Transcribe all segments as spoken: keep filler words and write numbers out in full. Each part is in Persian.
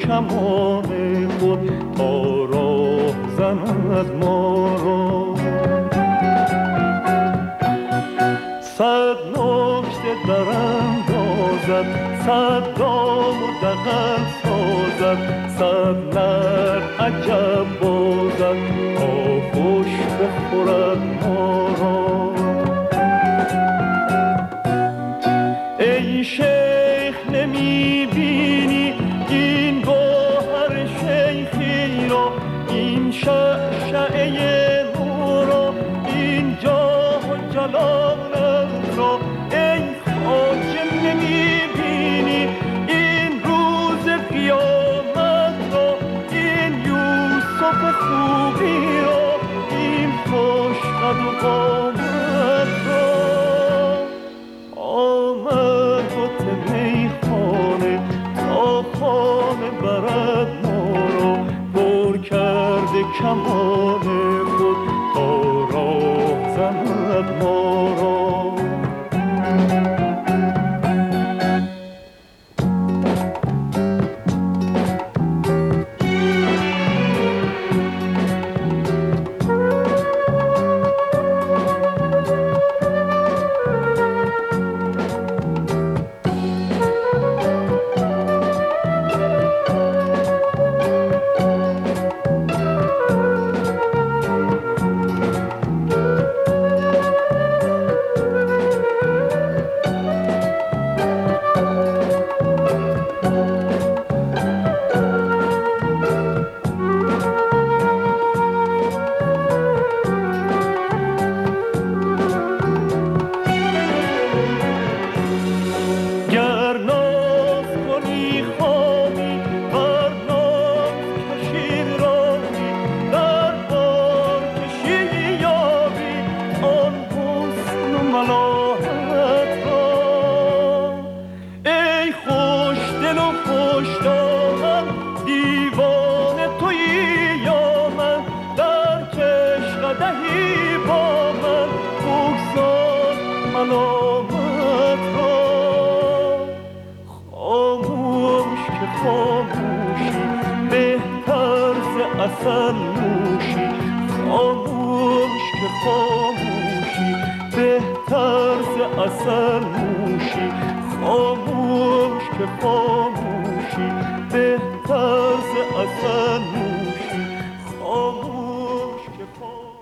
کمان خود تا راه زند ما را. صد نکته دراندازد، صد دام و دغل سازد، صد نر عجب بازد تا خوش بخورد ما را. ای شیخ نمی بینی این گوهر شیخی را، این شعشعه نور را، این جاه و جلالت را. ای خواجه نمی بینی این روز قیامت را، این یوسف خوبی را، این خوش قد و قامت را. آمد بت میخانه تا خانه برد ما را، پر کرده کمان خود تا راه زند ما را. اصل نوشی خاموش که خاموشی بهتر ز اصل نوشی، خاموش که خاموشی بهتر ز اصل نوشی، خاموش که خاموشی.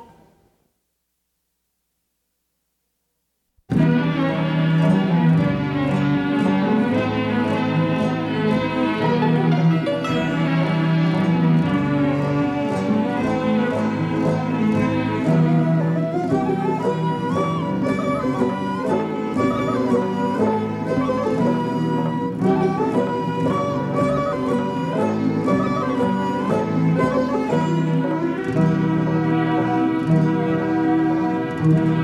Thank you.